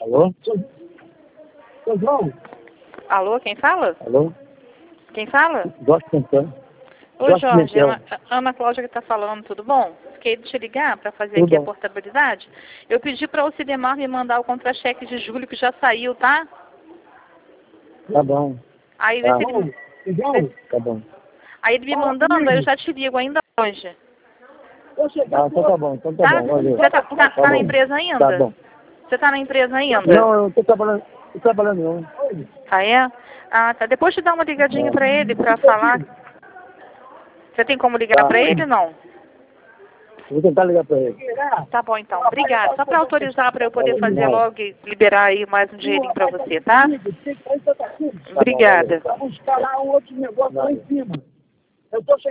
Alô? Seu João? Alô, quem fala? Alô? Quem fala? Jorge Santana. Oi, Jorge. Pimentel. Ana Cláudia que está falando, tudo bom? Fiquei de te ligar para fazer Tudo aqui a bom. portabilidade. Eu pedi para o Cidemar me mandar o contra-cheque de julho que já saiu, tá? Tá bom. Aí, Tá. Tá bom. aí ele me mandando, aí eu já te ligo ainda hoje. Ah, então tá bom. Então tá Tá? bom. Valeu. Você tá na bom. empresa ainda? Tá bom. Você tá na empresa ainda? Não, eu não tô trabalhando. Tô trabalhando não. Ah, é? Ah, tá. Depois te dá uma ligadinha É. para ele, para falar. Você tem como ligar Tá. para ele, não? Vou tentar ligar pra ele. Tá bom, então. Obrigada. Só para autorizar para eu poder Valeu, fazer nada. logo e liberar aí mais um dinheirinho para você, tá? Tá bom, Obrigada. valeu. Vamos escalar um outro negócio lá em cima. Eu tô